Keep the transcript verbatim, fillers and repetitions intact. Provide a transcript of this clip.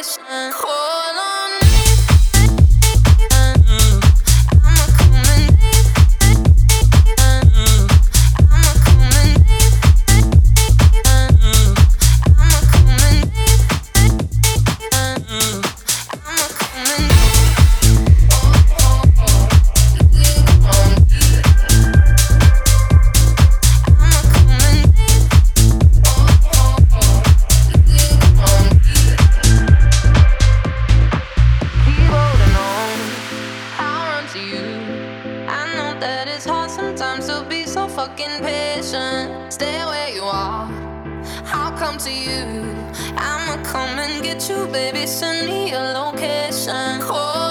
location. Call on me. I'ma come and I'ma come and I'ma come and I'ma come and sometimes to be so fucking patient. Stay where you are, I'll come to you. I'ma come and get you, baby. Send me your location. Call